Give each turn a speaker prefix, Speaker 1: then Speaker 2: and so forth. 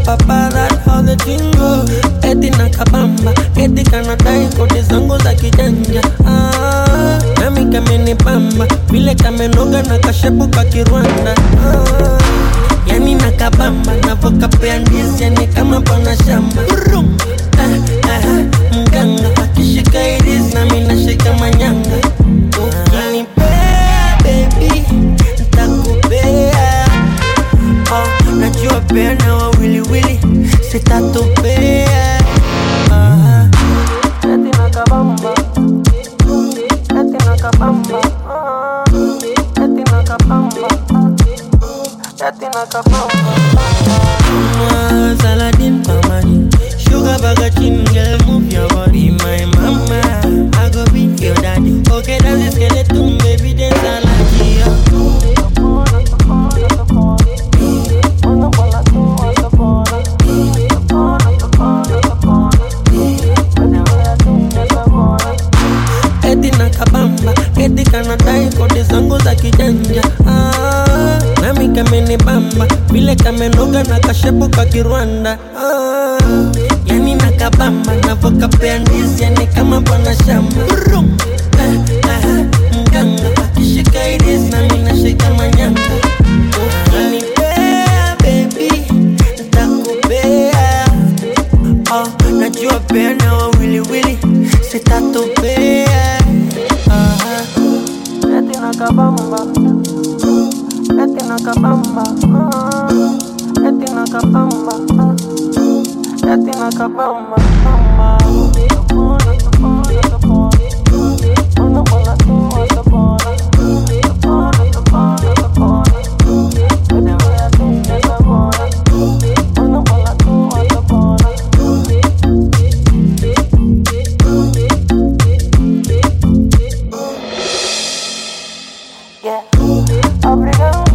Speaker 1: papa, that how the thing go. Eti nakabamba, eti kanadai kodi zangu za kijanja. Nami kamenipamba, vile kamenoga na kashepu kakirwanda. Yani nakabamba, navokapea ndizi yani kama pana shamba. Mganga akishika iris na mina shika manyanga. Ukinipea baby, nitakupea. Najua pea na wawili wili, sitatupea. Eti nakabamba, eti nakabamba, eti nakabamba, eti nakabamba. Saladin Pamani, sugar bagatin, girl move your body, my mama. I go be your daddy. Okay, that's the skeleton, baby, then salad. Eti nakabamba, eti kanadai kodi zangu za kijanja. Nami kamenibamba, vile kamenoga na kashepu kakirwanda. Yani nakabamba, navokapea ndizi yani kama pana shamba. Mganga akishika iris na mina shika manyanga. Ukinipea baby, nitakupea. Najua pea na wawili wili, sitatupea. Eti nakabamba, eti nakabamba, eti nakabamba, eti nakabamba. Yeah, obrigado.